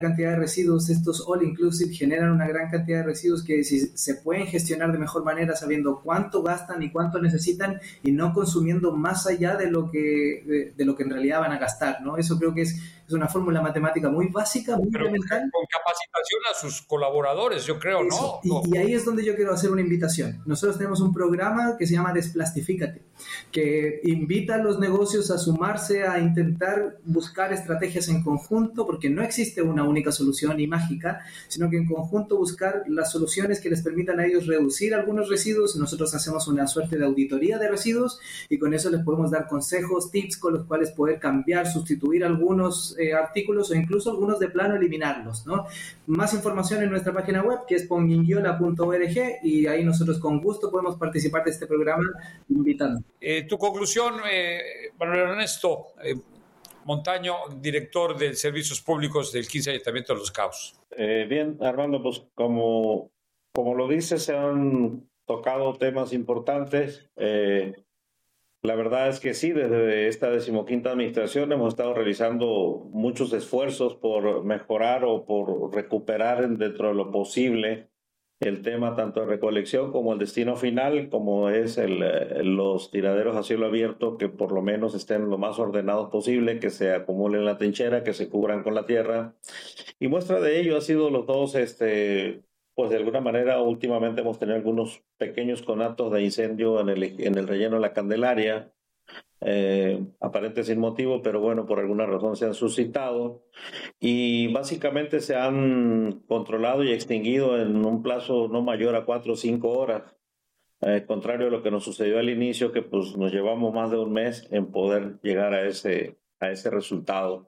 cantidad de residuos, estos all inclusive generan una gran cantidad de residuos que si se pueden gestionar de mejor manera sabiendo cuánto gastan y cuánto necesitan y no consumiendo más allá de lo que en realidad van a gastar, ¿no? Eso creo que es una fórmula matemática muy básica, muy elemental. Con capacitación a sus colaboradores, yo creo, eso, ¿no? Y ahí es donde yo quiero hacer una invitación. Nosotros tenemos un programa que se llama Desplastifícate, que invita a los negocios a sumarse, a intentar buscar estrategias en conjunto, porque no existe una única solución y mágica, sino que en conjunto buscar las soluciones que les permitan a ellos reducir algunos residuos. Nosotros hacemos una suerte de auditoría de residuos y con eso les podemos dar consejos, tips con los cuales poder cambiar, sustituir algunos artículos o incluso algunos de plano eliminarlos, ¿no? Más información en nuestra página web, que es ponguinguiola.org, y ahí nosotros con gusto podemos participar de este programa invitando. Tu conclusión, Manuel Ernesto Montaño, director de Servicios Públicos del 15 Ayuntamiento de Los Cabos. Bien, Armando, pues como lo dices, se han tocado temas importantes. La verdad es que sí, desde esta 15ª administración hemos estado realizando muchos esfuerzos por mejorar o por recuperar dentro de lo posible el tema tanto de recolección como el destino final, como es los tiraderos a cielo abierto, que por lo menos estén lo más ordenados posible, que se acumulen en la trinchera, que se cubran con la tierra. Y muestra de ello ha sido los dos, pues de alguna manera últimamente hemos tenido algunos pequeños conatos de incendio en el relleno de la Candelaria, aparente sin motivo, pero bueno, por alguna razón se han suscitado y básicamente se han controlado y extinguido en un plazo no mayor a 4 o 5 horas, contrario a lo que nos sucedió al inicio, que pues nos llevamos más de un mes en poder llegar a ese resultado.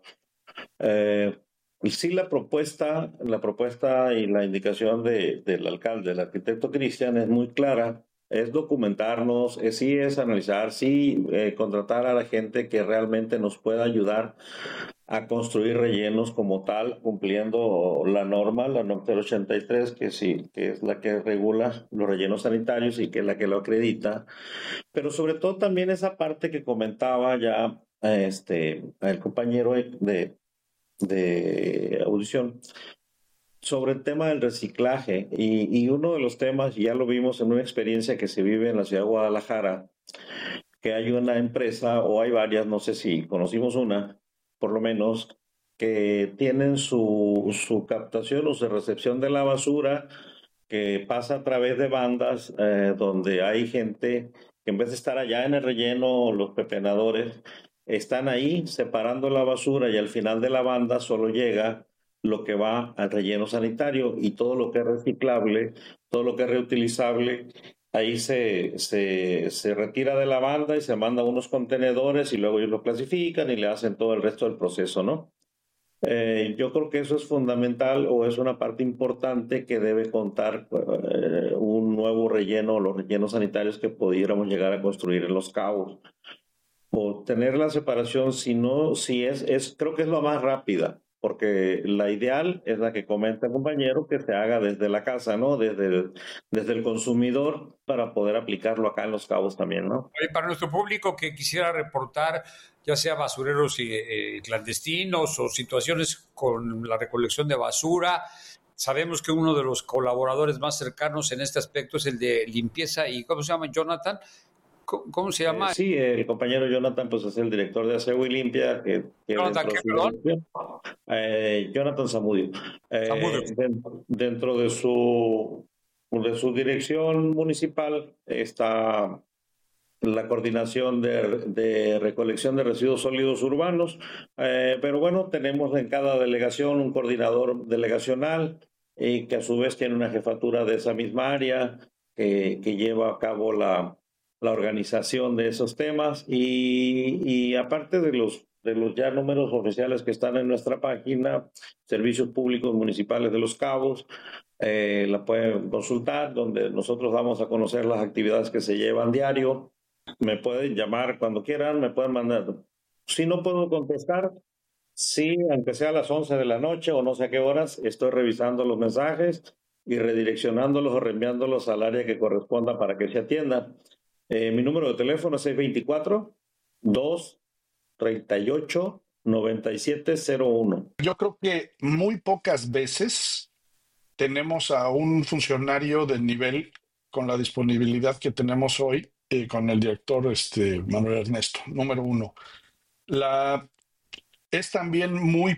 Y sí, la propuesta y la indicación del alcalde, del arquitecto Cristian, es muy clara. Es documentarnos, es analizar, contratar a la gente que realmente nos pueda ayudar a construir rellenos como tal, cumpliendo la norma 083, que es la que regula los rellenos sanitarios y que es la que lo acredita. Pero sobre todo también esa parte que comentaba ya el compañero de audición, sobre el tema del reciclaje y uno de los temas, ya lo vimos en una experiencia que se vive en la ciudad de Guadalajara, que hay una empresa o hay varias, no sé si conocimos una, por lo menos, que tienen su captación o su recepción de la basura que pasa a través de bandas donde hay gente que en vez de estar allá en el relleno, los pepenadores, están ahí separando la basura y al final de la banda solo llega lo que va al relleno sanitario y todo lo que es reciclable, todo lo que es reutilizable, ahí se retira de la banda y se manda a unos contenedores y luego ellos lo clasifican y le hacen todo el resto del proceso, ¿no? Yo creo que eso es fundamental o es una parte importante que debe contar un nuevo relleno, los rellenos sanitarios que pudiéramos llegar a construir en Los Cabos. O tener la separación, creo que es lo más rápida, porque la ideal es la que comenta el compañero, que se haga desde la casa, ¿no? Desde el consumidor para poder aplicarlo acá en Los Cabos también, ¿no? Para nuestro público que quisiera reportar, ya sea basureros clandestinos o situaciones con la recolección de basura, sabemos que uno de los colaboradores más cercanos en este aspecto es el de limpieza y, ¿cómo se llama? Jonathan. ¿Cómo se llama? Sí, el compañero Jonathan pues es el director de Aseo y Limpia. ¿Jonathan qué, perdón? Jonathan Zamudio. Dentro de su dirección municipal está la coordinación de recolección de residuos sólidos urbanos, pero bueno, tenemos en cada delegación un coordinador delegacional y que a su vez tiene una jefatura de esa misma área que lleva a cabo la organización de esos temas y aparte de los ya números oficiales que están en nuestra página, Servicios Públicos Municipales de Los Cabos, la pueden consultar, donde nosotros damos a conocer las actividades que se llevan diario. Me pueden llamar cuando quieran, me pueden mandar. Si no puedo contestar, sí, aunque sea a las 11 de la noche o no sé a qué horas, estoy revisando los mensajes y redireccionándolos o reenviándolos al área que corresponda para que se atiendan. Mi número de teléfono es 624-238-3333. 9701. Yo creo que muy pocas veces tenemos a un funcionario del nivel con la disponibilidad que tenemos hoy con el director Manuel Ernesto, número uno. Es también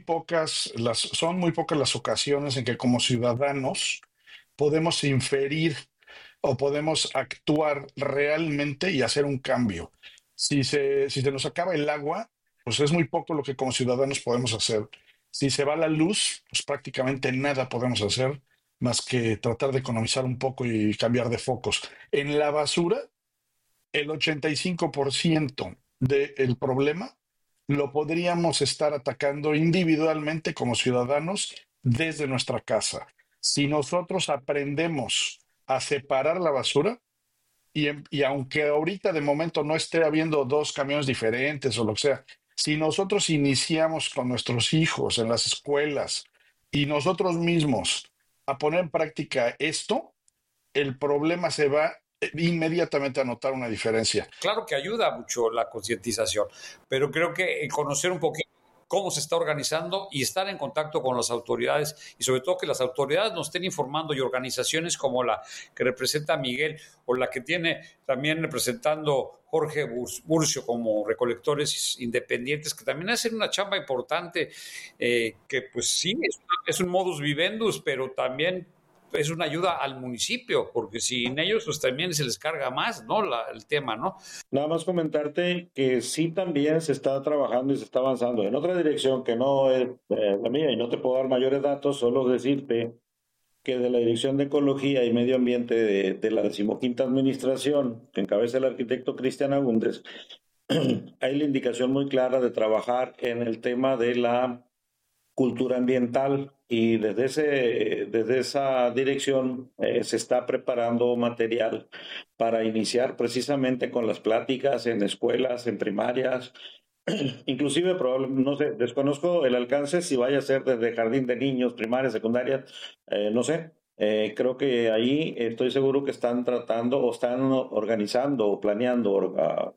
son muy pocas las ocasiones en que como ciudadanos podemos inferir o podemos actuar realmente y hacer un cambio. Si se nos acaba el agua, pues es muy poco lo que como ciudadanos podemos hacer. Si se va la luz, pues prácticamente nada podemos hacer más que tratar de economizar un poco y cambiar de focos. En la basura, el 85% del problema lo podríamos estar atacando individualmente como ciudadanos desde nuestra casa. Si nosotros aprendemos a separar la basura, y aunque ahorita de momento no esté habiendo dos camiones diferentes o lo que sea, si nosotros iniciamos con nuestros hijos en las escuelas y nosotros mismos a poner en práctica esto, el problema se va inmediatamente a notar una diferencia. Claro que ayuda mucho la concientización, pero creo que conocer un poquito cómo se está organizando y estar en contacto con las autoridades y sobre todo que las autoridades nos estén informando y organizaciones como la que representa Miguel o la que tiene también representando Jorge Burcio como recolectores independientes que también hacen una chamba importante que pues sí, es un modus vivendus, pero también es una ayuda al municipio, porque sin ellos pues también se les carga más, ¿no? El tema, ¿no? Nada más comentarte que sí también se está trabajando y se está avanzando en otra dirección que no es la mía y no te puedo dar mayores datos, solo decirte que de la Dirección de Ecología y Medio Ambiente de la 15ª Administración, que encabeza el arquitecto Cristian Agúndez, hay la indicación muy clara de trabajar en el tema de la cultura ambiental y desde esa dirección se está preparando material para iniciar precisamente con las pláticas en escuelas, en primarias, inclusive no sé, desconozco el alcance si vaya a ser desde jardín de niños, primaria, secundaria, no sé. Creo que ahí estoy seguro que están tratando o están organizando o planeando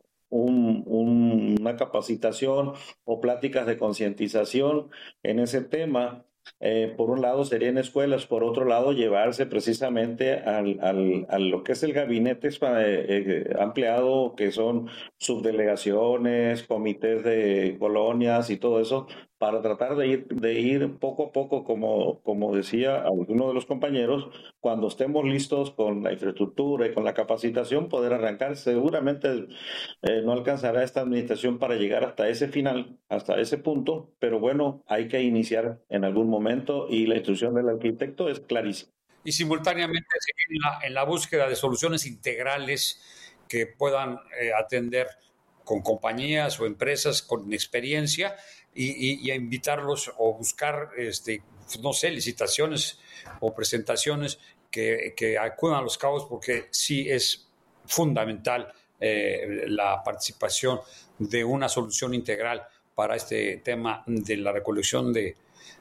una capacitación o pláticas de concientización en ese tema. Por un lado sería en escuelas, por otro lado llevarse precisamente a lo que es el gabinete ampliado, que son subdelegaciones, comités de colonias y todo eso, para tratar de ir poco a poco, como decía alguno de los compañeros, cuando estemos listos con la infraestructura y con la capacitación, poder arrancar. Seguramente no alcanzará esta administración para llegar hasta ese final, hasta ese punto, pero bueno, hay que iniciar en algún momento y la instrucción del arquitecto es clarísima. Y simultáneamente seguir en la búsqueda de soluciones integrales que puedan atender con compañías o empresas con experiencia y a invitarlos o buscar, no sé, licitaciones o presentaciones que acudan a Los Cabos porque sí es fundamental la participación de una solución integral para este tema de la recolección de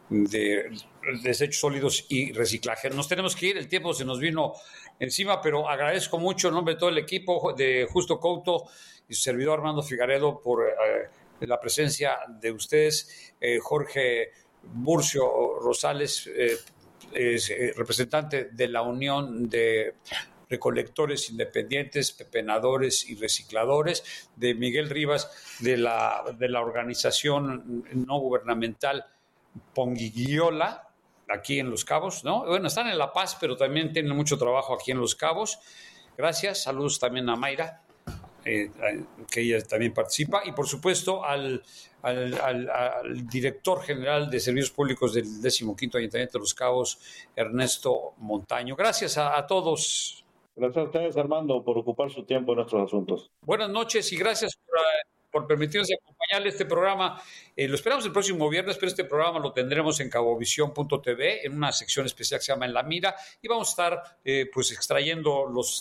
desechos sólidos y reciclaje. Nos tenemos que ir, el tiempo se nos vino encima, pero agradezco mucho en nombre de todo el equipo de Justo Couto y su servidor Armando Figaredo por la presencia de ustedes. Jorge Burcio Rosales, representante de la Unión de Recolectores Independientes, Pepenadores y Recicladores, de Miguel Rivas, de la organización no gubernamental Ponguiguiola, aquí en Los Cabos, ¿no? Bueno, están en La Paz, pero también tienen mucho trabajo aquí en Los Cabos. Gracias, saludos también a Mayra, que ella también participa, y por supuesto al director general de Servicios Públicos del 15º Ayuntamiento de Los Cabos, Ernesto Montaño. Gracias a todos. Gracias a ustedes, Armando, por ocupar su tiempo en nuestros asuntos. Buenas noches y gracias por permitirnos acompañarle este programa. Lo esperamos el próximo viernes, pero este programa lo tendremos en cabovisión.tv en una sección especial que se llama En la Mira y vamos a estar pues extrayendo los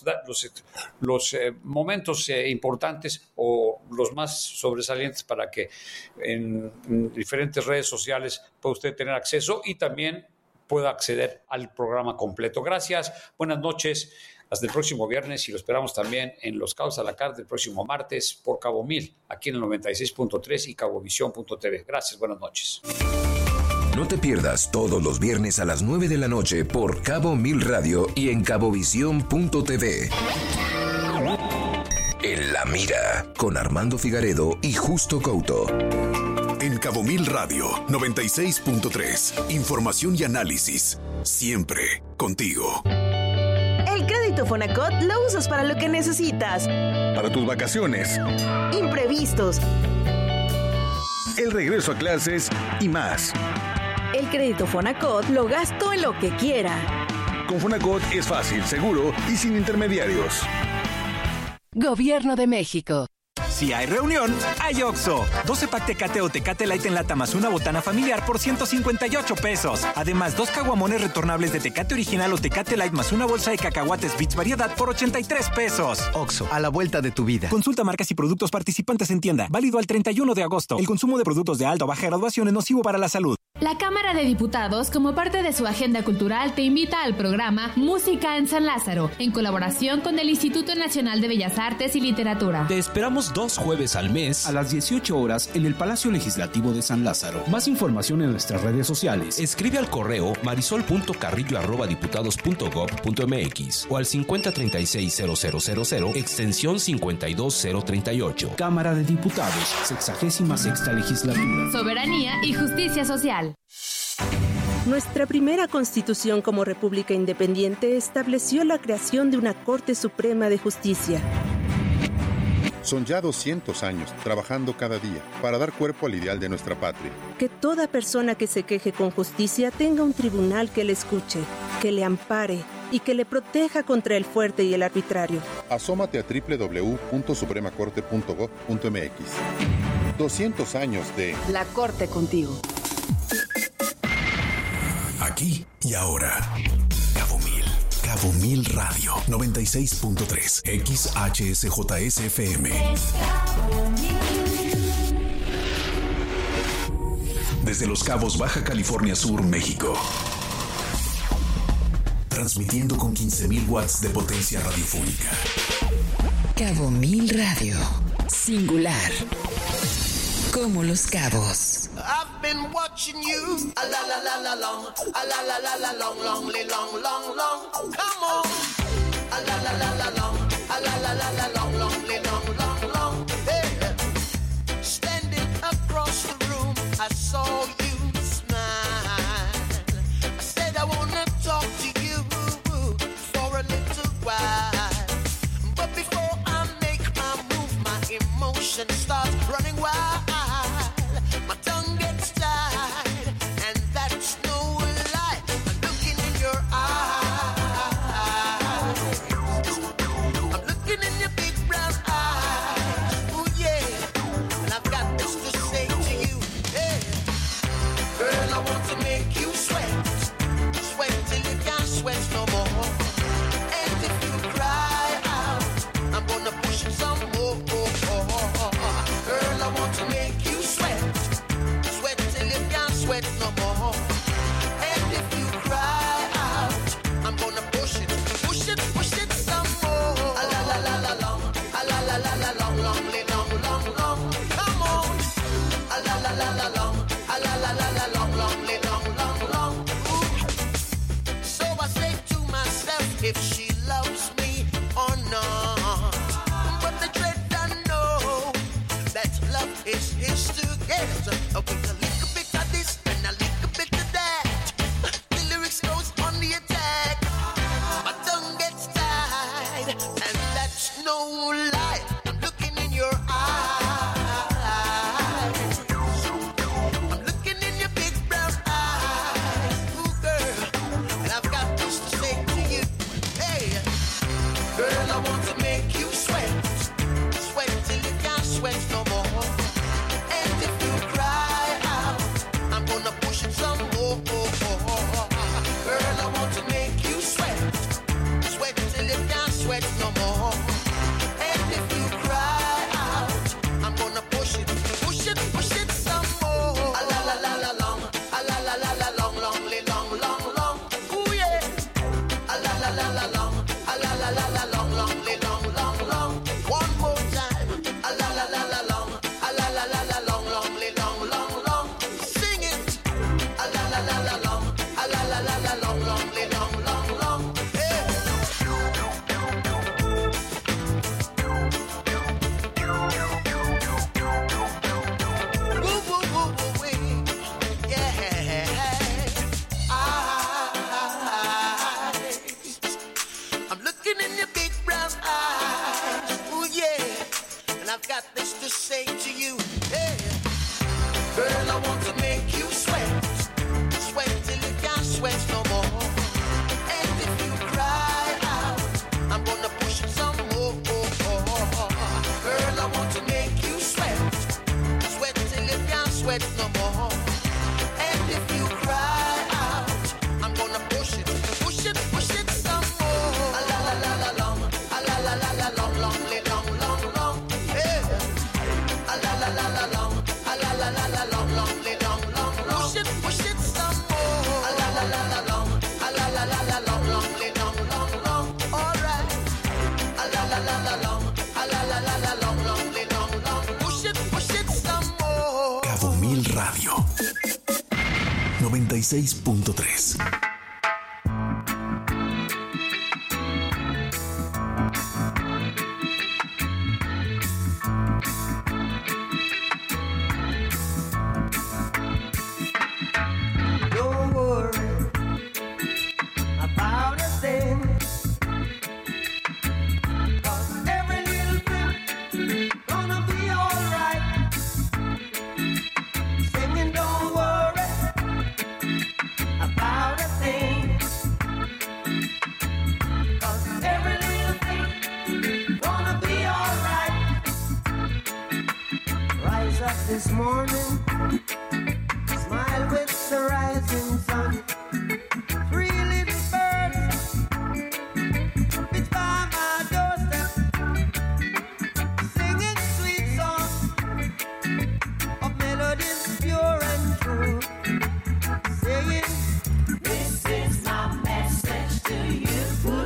momentos importantes o los más sobresalientes para que en diferentes redes sociales pueda usted tener acceso y también pueda acceder al programa completo. Gracias, buenas noches. hasta el próximo viernes y lo esperamos también en Los Cabos a la Carta el próximo martes por Cabo 1000, aquí en el 96.3 y cabovisión.tv. Gracias, buenas noches. No te pierdas todos los viernes a las 9 de la noche por Cabo 1000 Radio y en cabovisión.tv. En la mira, con Armando Figaredo y Justo Couto. En Cabo 1000 Radio 96.3. Información y análisis. Siempre contigo. El crédito Fonacot lo usas para lo que necesitas. Para tus vacaciones, Imprevistos. el regreso a clases y más. El crédito Fonacot lo gasto en lo que quiera. Con Fonacot es fácil, seguro y sin intermediarios. Gobierno de México. Si hay reunión, hay OXXO. 12 pack Tecate o Tecate Light en lata más una botana familiar por 158 pesos. Además, 2 caguamones retornables de Tecate Original o Tecate Light más una bolsa de cacahuates Beats Variedad por 83 pesos. OXXO, a la vuelta de tu vida. Consulta marcas y productos participantes en tienda. Válido al 31 de agosto. El consumo de productos de alta o baja graduación es nocivo para la salud. La Cámara de Diputados, como parte de su agenda cultural, te invita al programa Música en San Lázaro, en colaboración con el Instituto Nacional de Bellas Artes y Literatura. Te esperamos 2 jueves al mes a las 18 horas en el Palacio Legislativo de San Lázaro. Más información en nuestras redes sociales. Escribe al correo marisol.carrillo@diputados.gov.mx o al 5036-0000, extensión 52038. Cámara de Diputados, 66ª Legislatura. Soberanía y justicia social. Nuestra primera constitución como república independiente estableció la creación de una Corte Suprema de Justicia. Son ya 200 años trabajando cada día para dar cuerpo al ideal de nuestra patria. Que toda persona que se queje con justicia tenga un tribunal que le escuche, que le ampare y que le proteja contra el fuerte y el arbitrario. Asómate a www.supremacorte.gov.mx. 200 años de La Corte contigo. Aquí y ahora. Cabo 1000. Cabo 1000 Radio 96.3 XHSJSFM. Desde Los Cabos, Baja California Sur, México. Transmitiendo con 15,000 watts de potencia radiofónica. Cabo 1000 Radio. Singular. Como Los Cabos. I've been watching you, a la la la la long, a la la la la long, long, long, long, long. Come on, a la la la la long, a la la la la long, long, long, long, long. Hey, standing across the room, I saw you smile. I said I wanna talk to you for a little while, but before I make my move, my emotions start running wild. My tongue gets tied, and that's no lie. I'm looking in your eyes. I'm looking in your big brown eyes. Oh yeah, and I've got this to say to you. Hey, girl, I want to make you sweat, sweat till you can't sweat no more. And if you cry out, I'm gonna push it some more. Girl, I want to make you sweat. Sweat no more. And if you cry out, I'm gonna push it some more. A la la la la long, a la la la la long, long, long, long, long. Come on. A la la la la long, a la la la la long, long, long, long, long. Ooh. So I say to myself, if she loves me or not. But the dread I know that love is his to get. Okay, no lie, I'm looking in your eyes. I'm looking in your big brown eyes. Ooh, girl, and I've got this to say to you. Hey, la long, long, long, long, long. I've got this to say to you, hey. Girl, I want to make you sweat, sweat till you can't sweat no more. And if you cry out, I'm gonna push it some more. Girl, I want to make you sweat, sweat till you can't sweat no more. And if you cry out, I'm gonna push it some more. A la la la la long, a la la la la long, long, long, long, long. La la la la long, a la la la la long, long, long, long, long. Push it some more. A la la la la long, a la la la la long, long, long, long, long. All right. A la la la la long, a la la la la long, long, long, long. Push it some more. Cabo Mil Radio 96.3. This morning, smile with the rising sun. Three little birds, it's by my doorstep, singing sweet songs of melodies pure and true, saying, this is my message to you.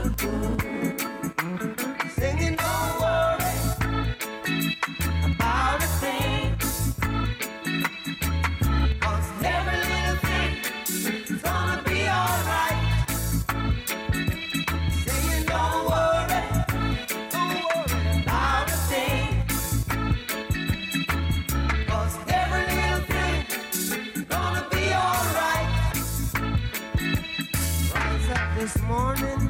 Singing, don't worry about a thing. This morning,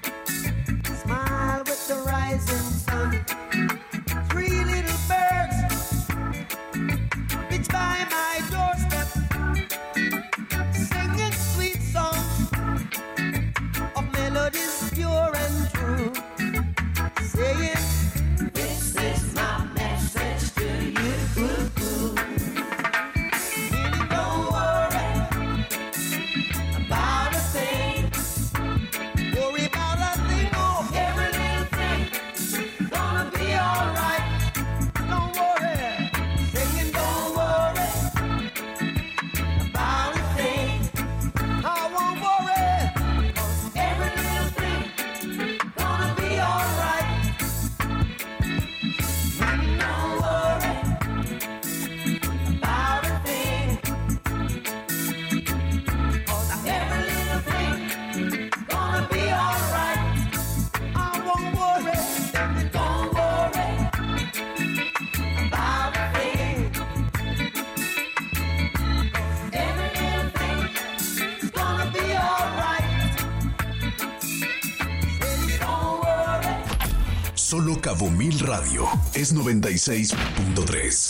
smile with the rising sun. Three little birds, it's by my doorstep, singing sweet songs of melodies pure and true, saying, this is my message to you. Really don't worry about a thing. Worry about a thing, oh, every little thing gonna be alright. Don't worry, singing, don't worry about a thing. I won't worry, 'cause every little thing gonna be alright. Don't worry about a thing, 'cause every little thing gonna be alright. I won't worry, don't worry about a thing. Every little thing is gonna be alright. Don't worry. Solo Cabo Mil Radio es 96.3.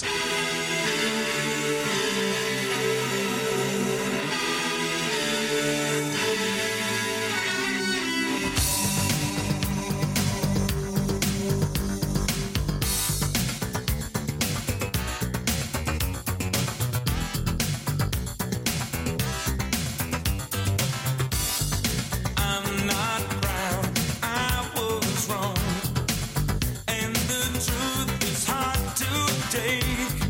I'm not proud, I was wrong, and the truth is hard to take.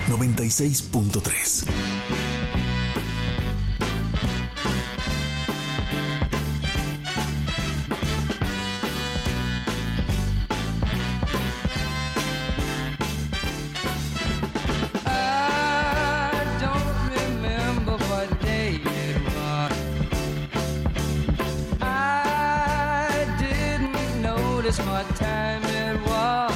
96.3. What time it was.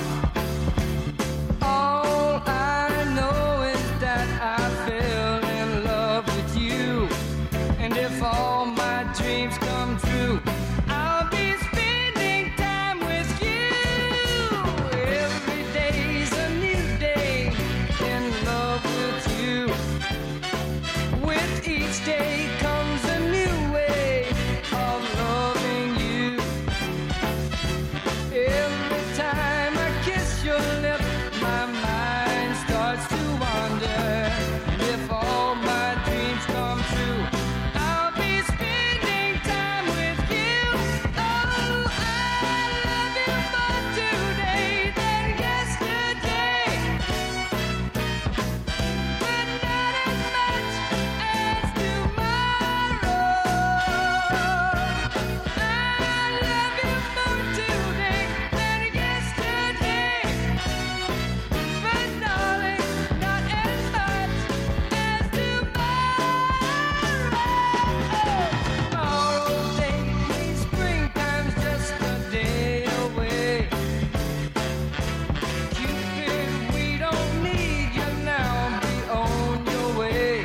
All I know is that I fell in love with you. And if all my dreams come true, I'll be spending time with you. Every day's a new day in love with you. With each day comes a new way of loving you. Every time I kiss your lips, my mind starts to wander. And if all my dreams come true, I'll be spending time with you. Oh, I love you more today than yesterday. But not as much as tomorrow. I love you more today than yesterday. But darling, not as much as tomorrow. Tomorrow's day, springtime's just a day away. Cupid, we don't need you now, be on your way.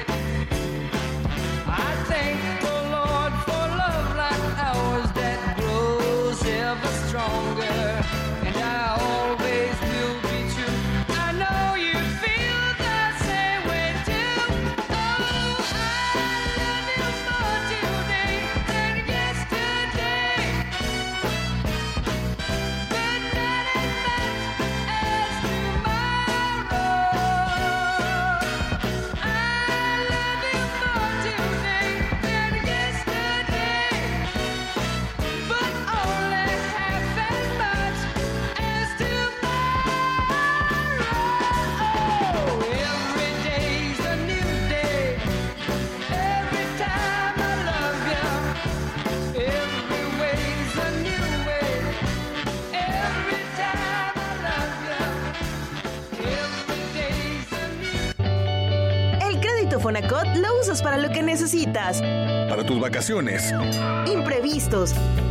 I thank the Lord for love like ours that grows ever stronger. And I always will be true. I know you feel the same way too. Oh, I love you more today than yesterday. But not as much as tomorrow. I love you more today than yesterday. But only half as much as tomorrow. Every day's a new day. Every time I love you. Every way's a new way. Every time I love you. Every day's a new. El crédito Fonacot lo usas para lo que necesitas. Para tus vacaciones, Imprevistos.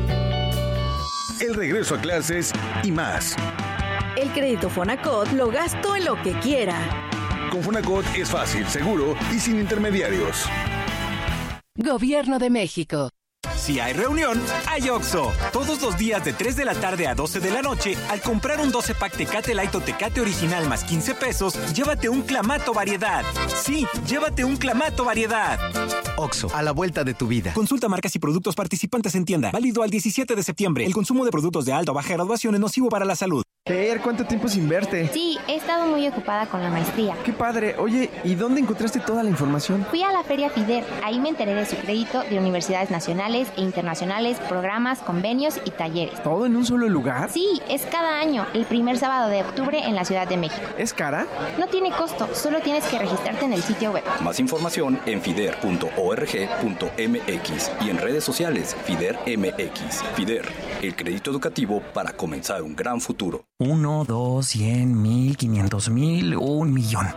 el regreso a clases y más. El crédito Fonacot lo gasto en lo que quiera. Con Fonacot es fácil, seguro y sin intermediarios. Gobierno de México. Si hay reunión, hay OXXO. Todos los días de 3 de la tarde a 12 de la noche, al comprar un 12-pack Tecate Light o Tecate Original más 15 pesos, llévate un Clamato Variedad. Sí, llévate un Clamato Variedad. OXXO, a la vuelta de tu vida. Consulta marcas y productos participantes en tienda. Válido al 17 de septiembre. El consumo de productos de alta o baja graduación es nocivo para la salud. Per, ¿cuánto tiempo sin verte? Sí, he estado muy ocupada con la maestría. Qué padre. Oye, ¿y dónde encontraste toda la información? Fui a la Feria FIDER. Ahí me enteré de su crédito de universidades nacionales e internacionales, programas, convenios y talleres. ¿Todo en un solo lugar? Sí, es cada año, el primer sábado de octubre en la Ciudad de México. ¿Es cara? No tiene costo, solo tienes que registrarte en el sitio web. Más información en fider.org.mx y en redes sociales FIDER MX. FIDER, el crédito educativo para comenzar un gran futuro. 1, 2, 100, 1000, 500,000, 1,000,000.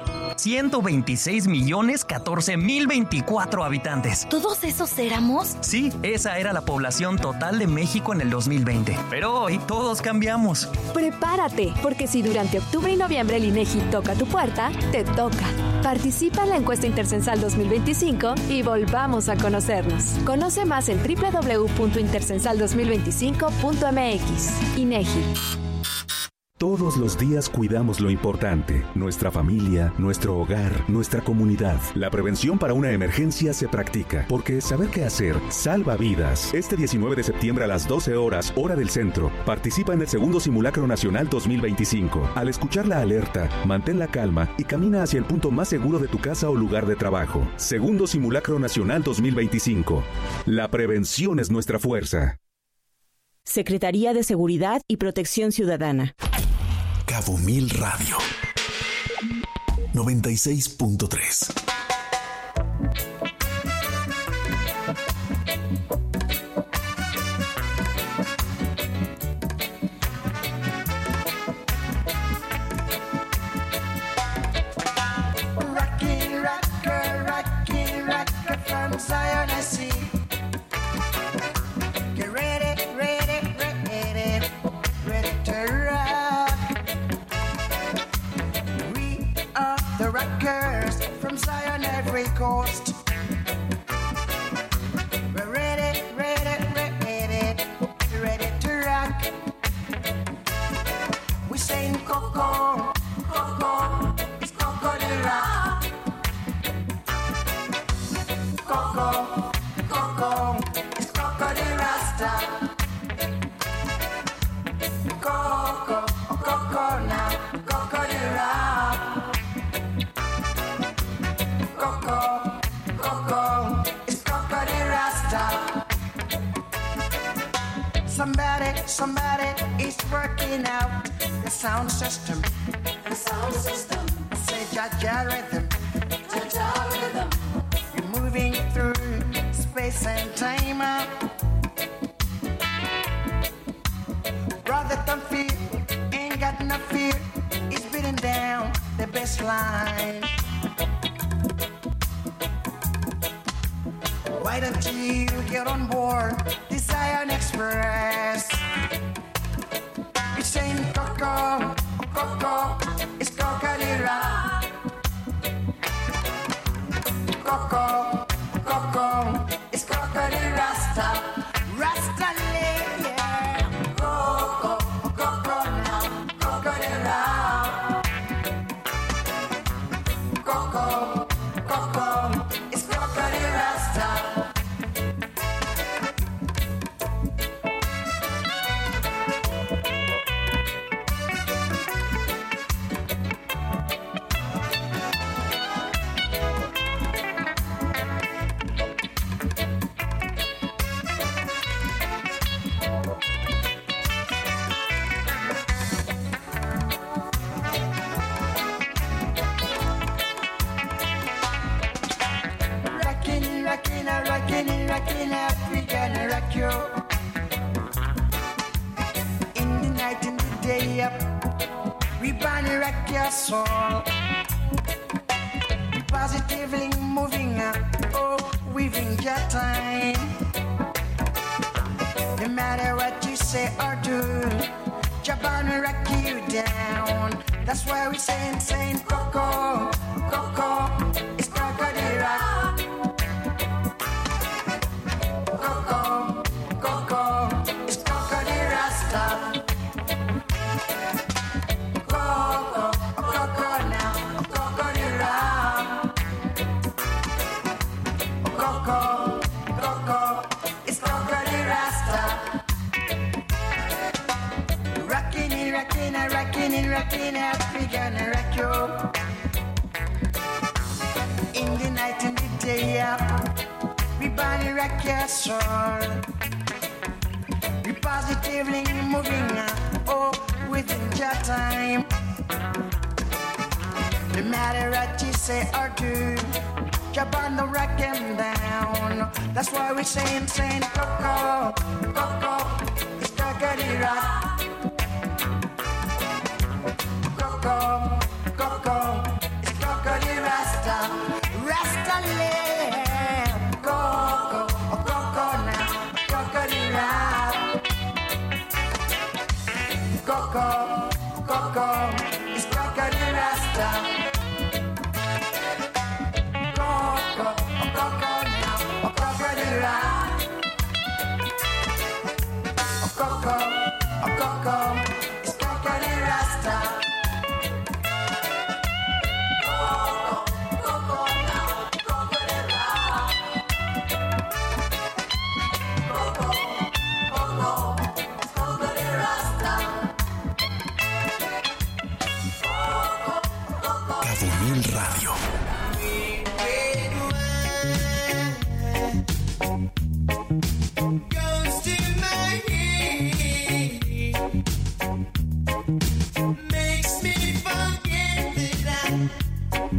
126,014,024 habitantes. ¿Todos esos éramos? Sí, esa era la población total de México en el 2020. Pero hoy todos cambiamos. Prepárate, porque si durante octubre y noviembre el INEGI toca tu puerta, te toca. Participa en la encuesta Intercensal 2025 y volvamos a conocernos. Conoce más en www.intercensal2025.mx. INEGI. Todos los días cuidamos lo importante, nuestra familia, nuestro hogar, nuestra comunidad. La prevención para una emergencia se practica, porque saber qué hacer salva vidas. Este 19 de septiembre a las 12 horas, hora del centro, participa en el segundo Simulacro Nacional 2025. Al escuchar la alerta, mantén la calma y camina hacia el punto más seguro de tu casa o lugar de trabajo. Segundo Simulacro Nacional 2025. La prevención es nuestra fuerza. Secretaría de Seguridad y Protección Ciudadana. Cabo Mil Radio 96.3. Zion, I see. Get ready, ready, ready, ready to rock. We are the rockers from Zion, every coast. We're ready, ready, ready, ready to rock. We saying Coco, Coco, it's Coco the rock. Coco, Coco, it's Coco the Rasta. Coco, Coco now, Coco the Rap. Coco, Coco, it's Coco the Rasta. Somebody is working out the sound system. The sound system. I say Jaja rhythm. Jaja rhythm. Moving through space and time. Brother, don't fear, ain't got no fear. It's beating down the best line. Why don't you get on board the Zion Express? It's saying Coco, Coco, it's Coca-Cola. Coco, Coco, it's Coco the Rasta. Rasta yeah. Coco, Coco now, Coco the Rap. Coco, Coco, it's Coco the Rasta. Rockin' African rock you. In the night, in the day, we burn rock your soul. Positively moving up, oh, weaving your time. No matter what you say or do, Japan will rock you down. That's why we saying Coco, Coco, it's Coco the Rock. Coco, Coco, it's Coco the Rasta. Coco, Coco now, Coco the Rock. Coco, Coco, it's Coco the Rasta. Rockin' African rock you. In the night and the day, we body rock your soul. We positively moving oh, within your time. No matter what you say or do, jump on the rock and down. That's why we're saying Coco, Coco, it's Coco the Rock. Coco, Coco, it's Coco the Rasta. Rasta land. Coco, Coco now, Coco the Rock. Coco, Coco, it's Coco the Rasta. Coco, Coco now, Coco the Rock. Coco, Coco, it's Coco the Rasta. Radio. Makes me forget that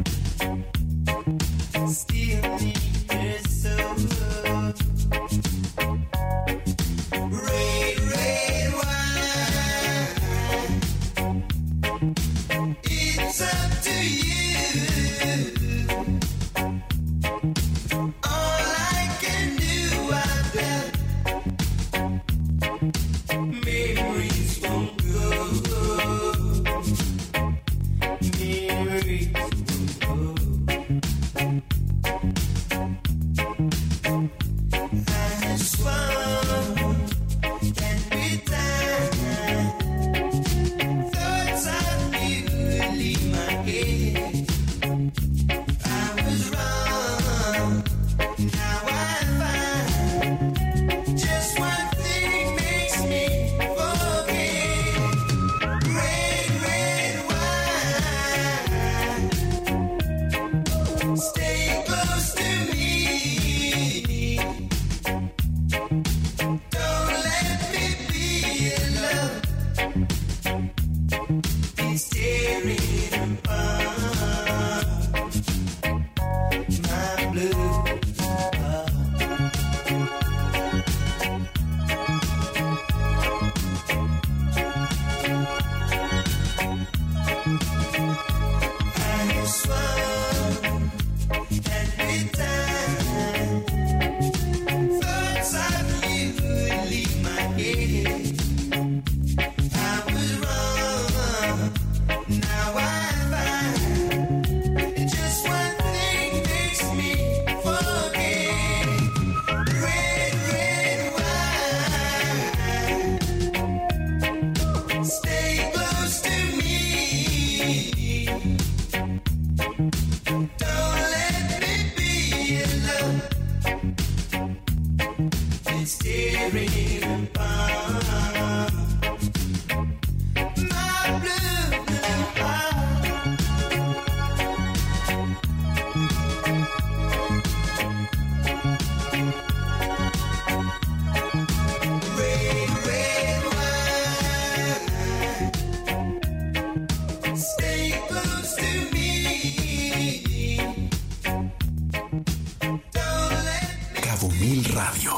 Radio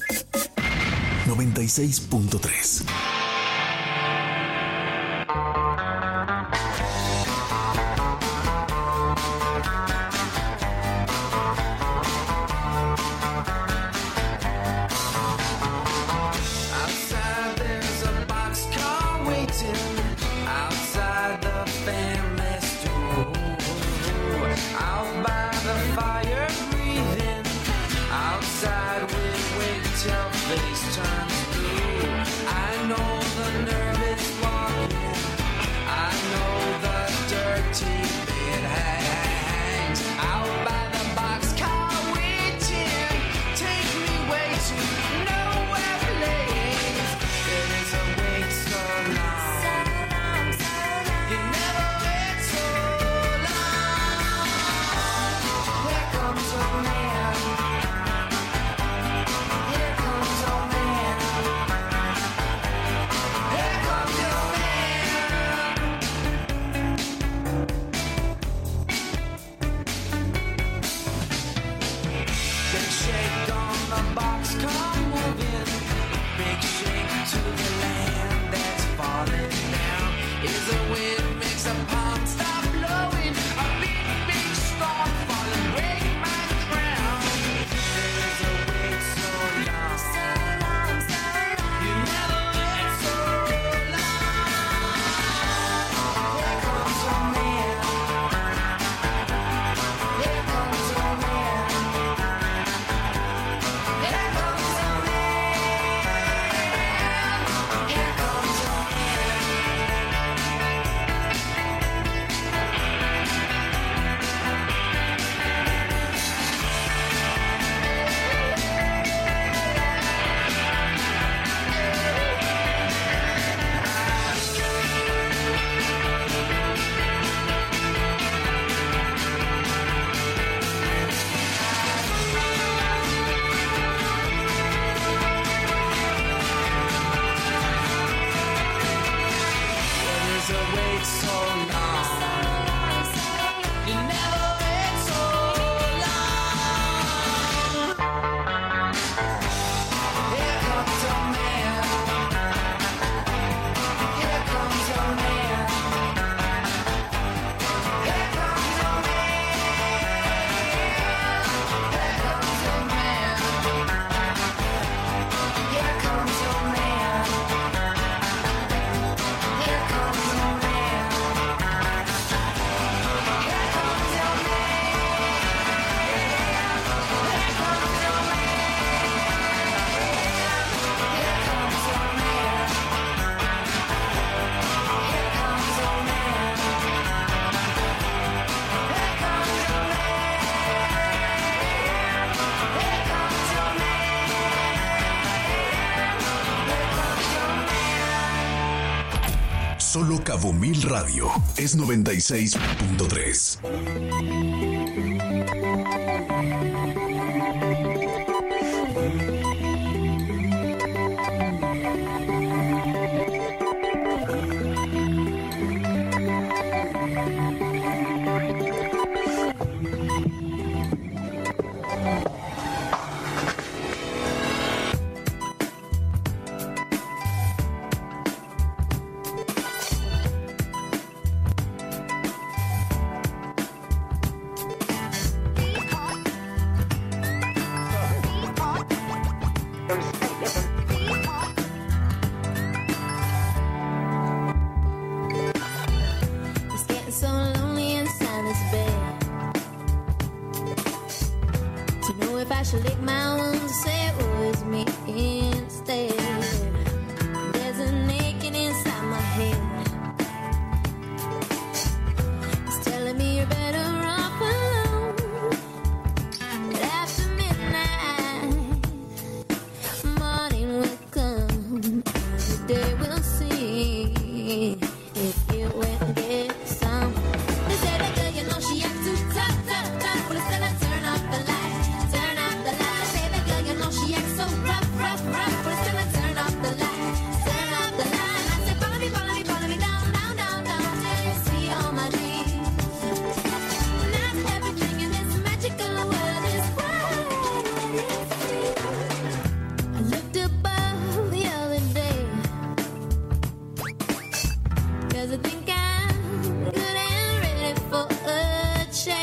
96.3. Solo Cabo Mil Radio es 96.3. Turn off the light, say that girl,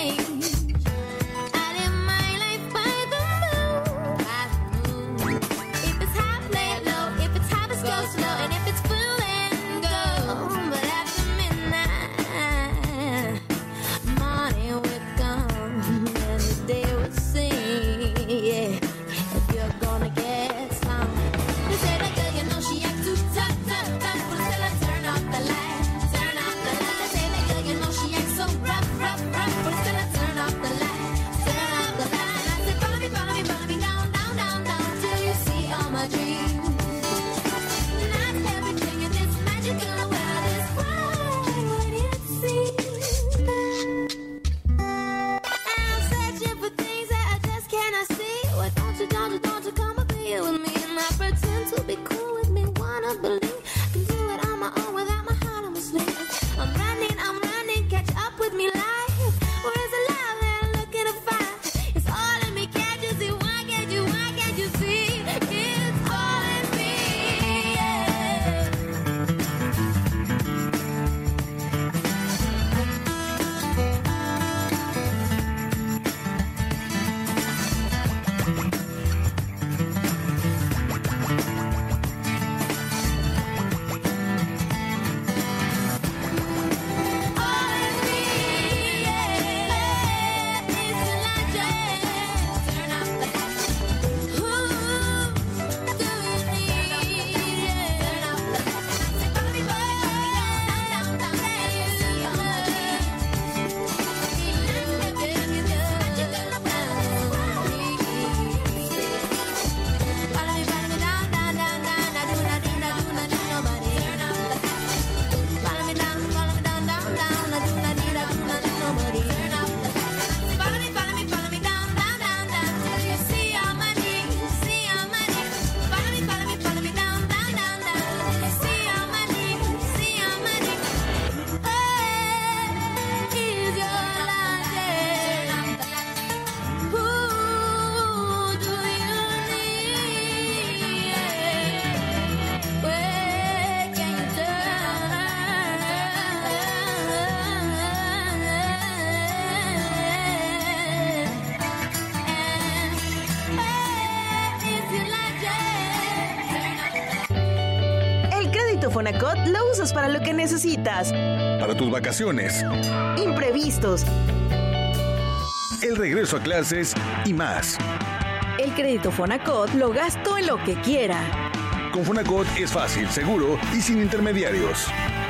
Fonacot lo usas para lo que necesitas. Para tus vacaciones, imprevistos, el regreso a clases y más. El crédito Fonacot lo gasto en lo que quiera. Con Fonacot es fácil, seguro y sin intermediarios.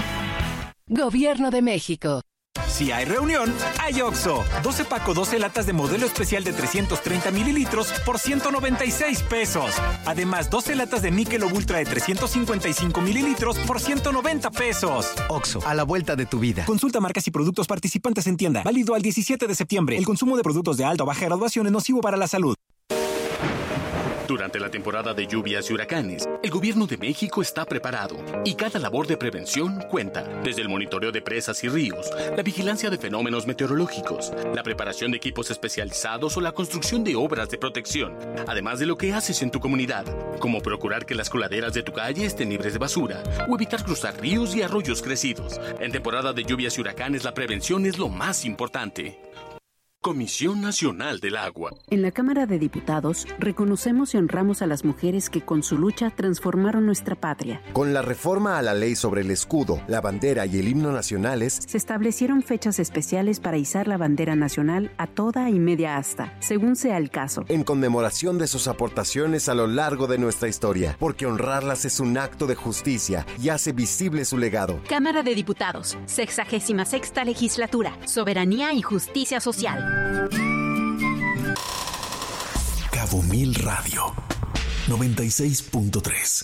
Gobierno de México. Si hay reunión, hay OXXO. 12 paco 12 latas de modelo especial de 330 mililitros por 196 pesos. Además, 12 latas de Michelob Ultra de 355 mililitros por 190 pesos. OXXO, a la vuelta de tu vida. Consulta marcas y productos participantes en tienda. Válido al 17 de septiembre. El consumo de productos de alta o baja graduación es nocivo para la salud. Durante la temporada de lluvias y huracanes, el Gobierno de México está preparado y cada labor de prevención cuenta. Desde el monitoreo de presas y ríos, la vigilancia de fenómenos meteorológicos, la preparación de equipos especializados o la construcción de obras de protección, además de lo que haces en tu comunidad, como procurar que las coladeras de tu calle estén libres de basura o evitar cruzar ríos y arroyos crecidos. En temporada de lluvias y huracanes, la prevención es lo más importante. Comisión Nacional del Agua. En la Cámara de Diputados reconocemos y honramos a las mujeres que con su lucha transformaron nuestra patria. Con la reforma a la ley sobre el escudo, la bandera y el himno nacionales, se establecieron fechas especiales para izar la bandera nacional a toda y media asta, según sea el caso. En conmemoración de sus aportaciones a lo largo de nuestra historia, porque honrarlas es un acto de justicia y hace visible su legado. Cámara de Diputados, 66ª Legislatura, Soberanía y Justicia Social. Cabo Mil Radio 96.3.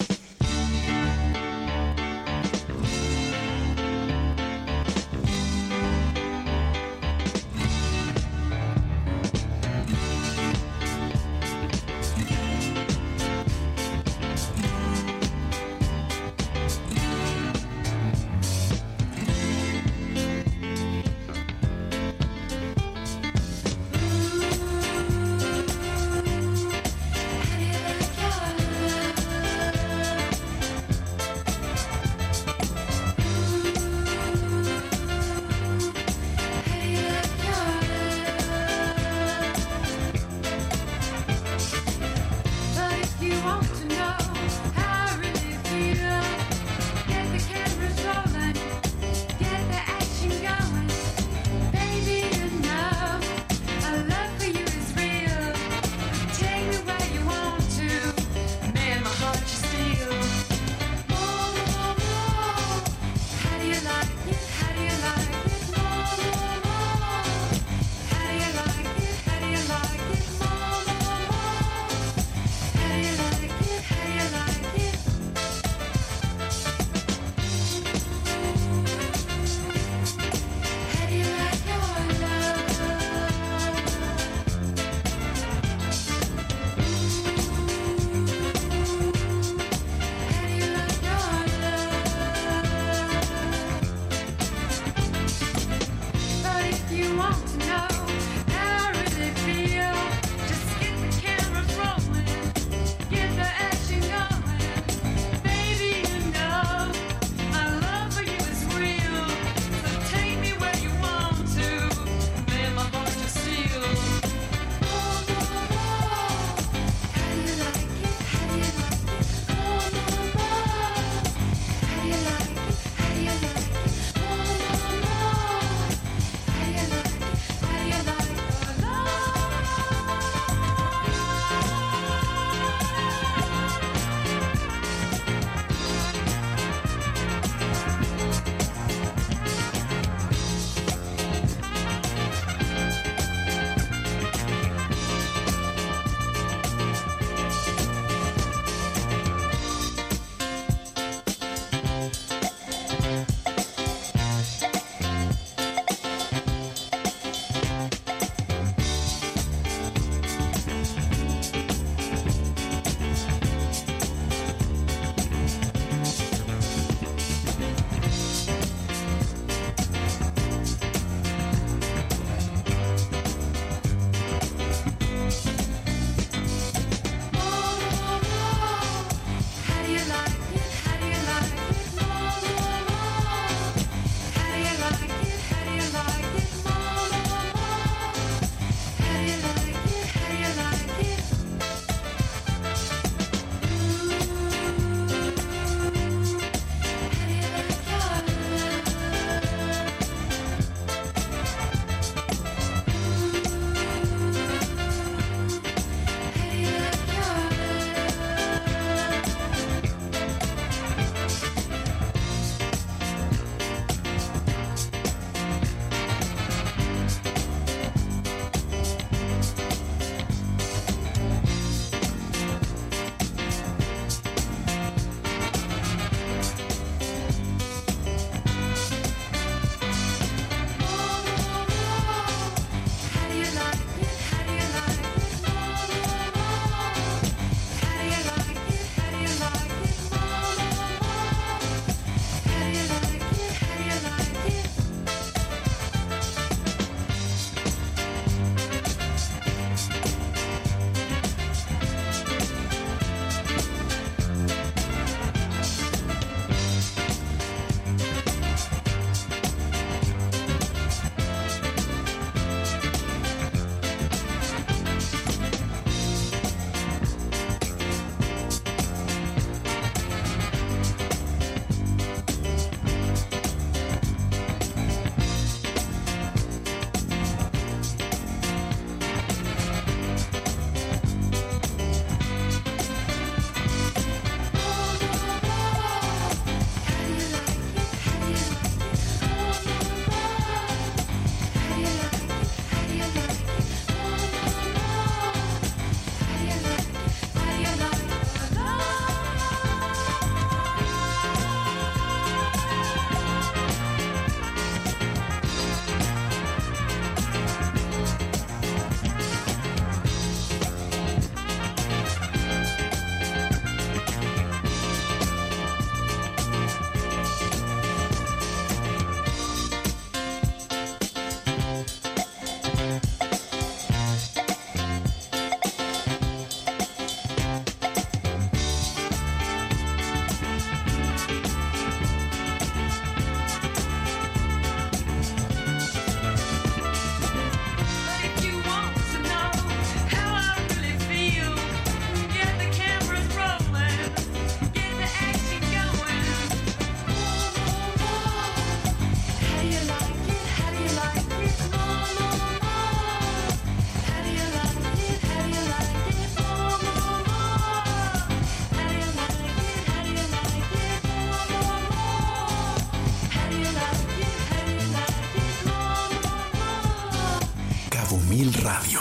Cabo Mil Radio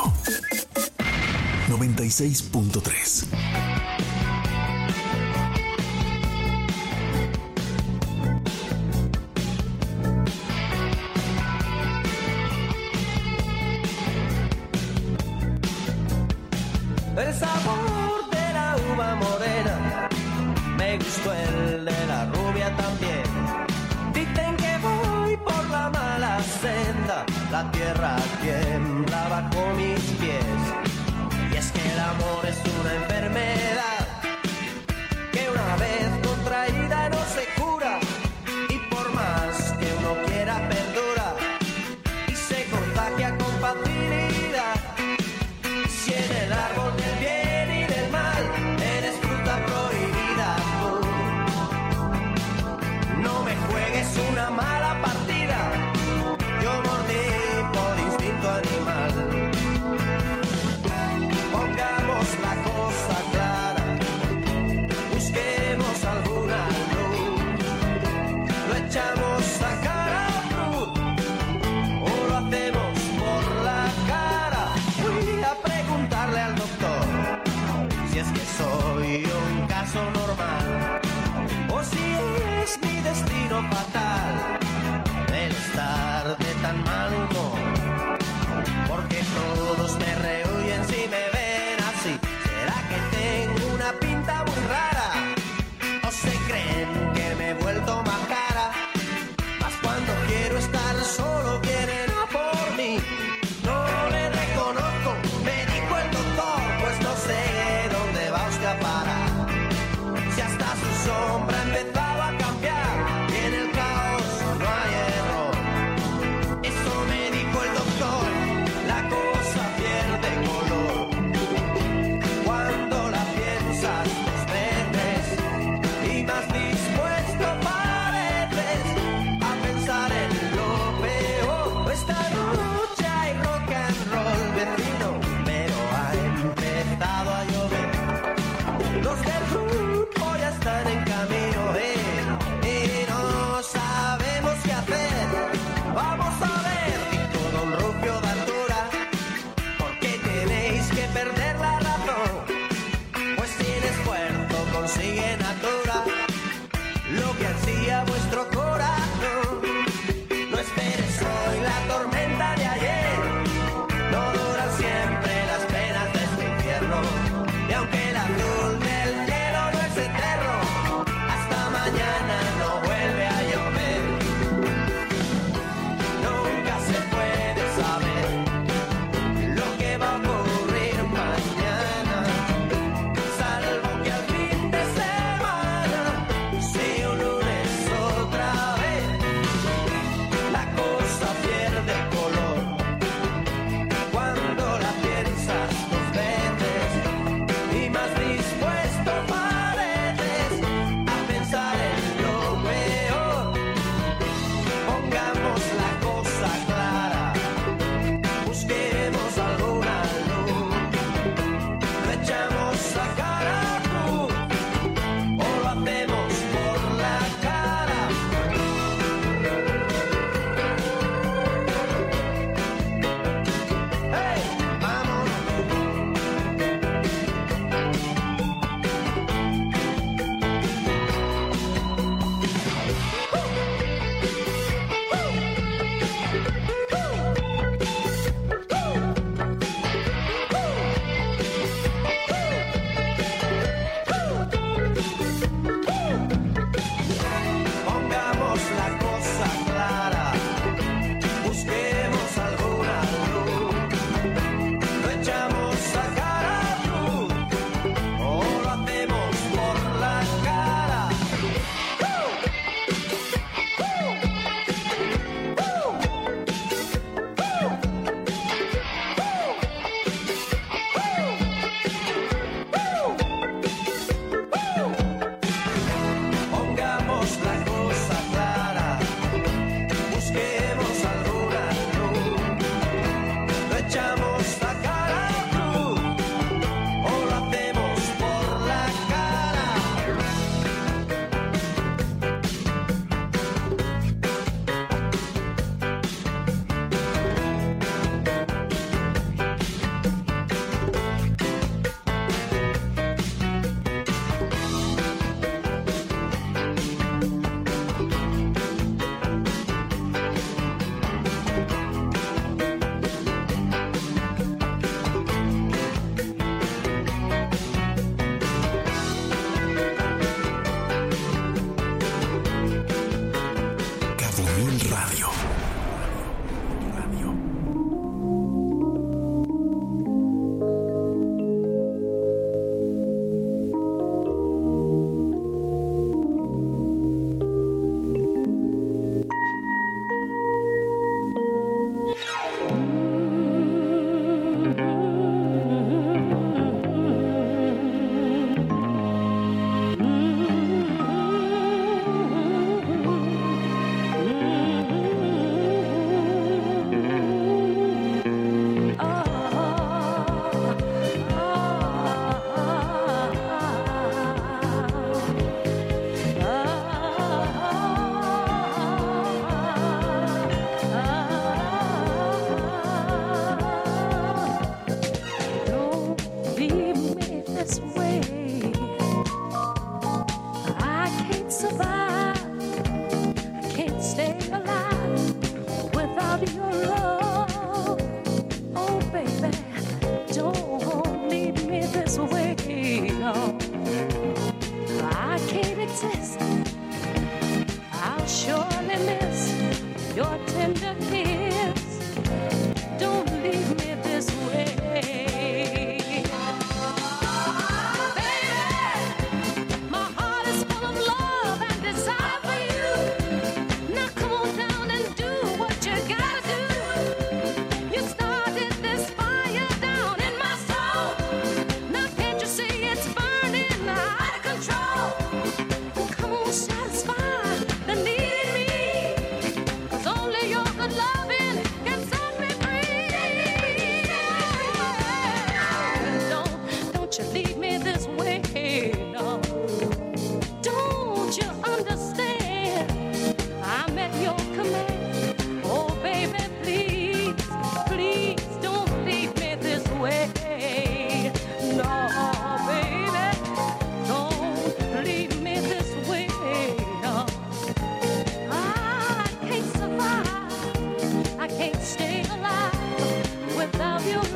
96.3. El sabor de la uva morena, me gustó el de la rubia también. Dicen que voy por la mala senda, la tierra tiembla bajo mis pies. Y es que el amor es una enfermedad que una vez contraída no se cura, y por más que uno quiera perdura y se contagia con facilidad. Si en el árbol del bien y del mal eres fruta prohibida tú, no me juegues una mala partida, yo mordí por instinto animal. Pongamos la cosa clara, busquemos alguna luz, lo echamos a cara cruz o lo hacemos por la cara. Fui a preguntarle al doctor si es que soy un caso normal o si es mi destino fatal el estar de tan mal humor, porque todos me rehuyen si me ven así. ¿Será que tengo una pinta muy rara o se creen que me he vuelto más cara? Mas cuando quiero estar solo vienen a por mí. No le reconozco, me dijo el doctor, pues no sé dónde va usted a parar. Si hasta su sombra empezaba a cambiar y en el caos no hay error. Eso me dijo el doctor, la cosa pierde color cuando la piensas dos veces y más dispuesto pareces a pensar en lo peor. Esta noche hay rock and roll, vecino, pero ha empezado a llover. Los del grupo ya están en camino, y no sabemos qué hacer. Vamos a ver, dijo don Rufio de altura, ¿por qué tenéis que perder la razón? Pues sin esfuerzo consiguen natura lo que ansía vuestro corazón. No esperes hoy la tormenta de ayer, no duran siempre las penas de este infierno. Y aunque el azul del cielo no es eterno, hasta mañana no vuelve a llover. Nunca se puede saber lo que va a ocurrir mañana, salvo que al fin de semana, si un lunes o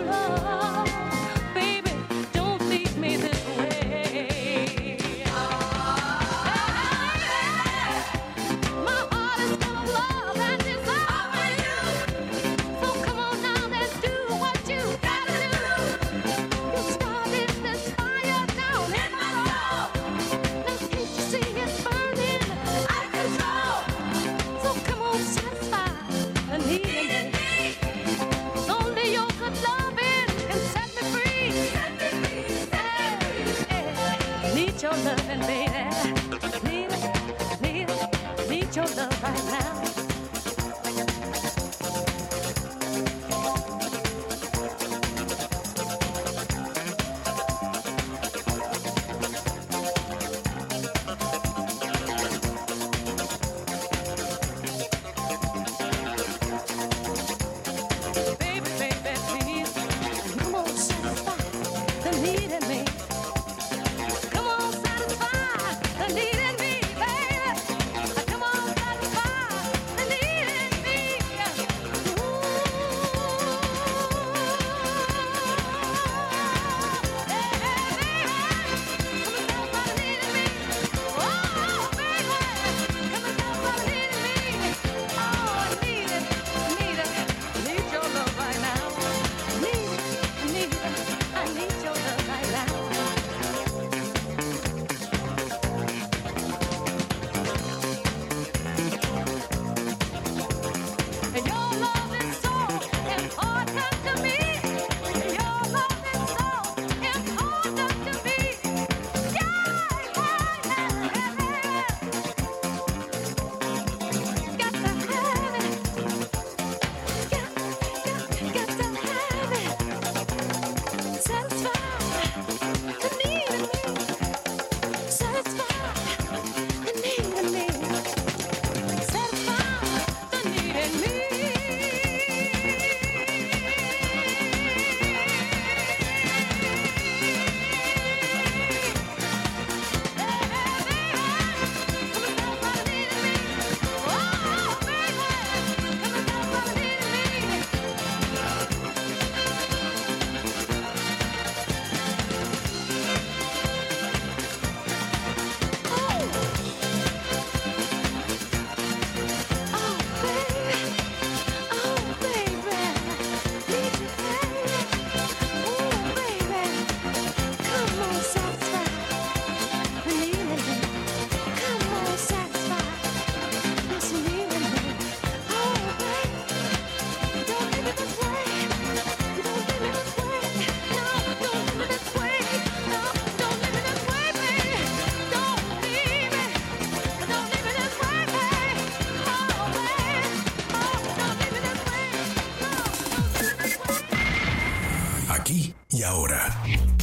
Y ahora,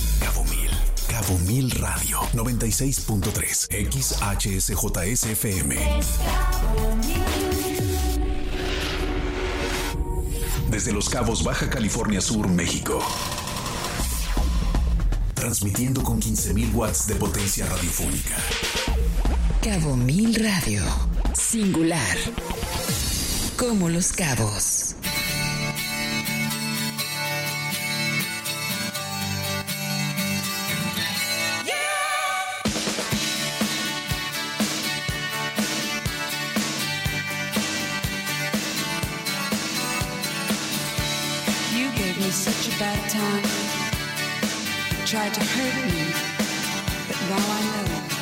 Cabo Mil Radio 96.3 XHSJSFM. Desde Los Cabos, Baja California Sur, México. Transmitiendo con 15,000 watts de potencia radiofónica. Cabo Mil Radio. Singular. Como Los Cabos. Such a bad time. You tried to hurt me, but now I know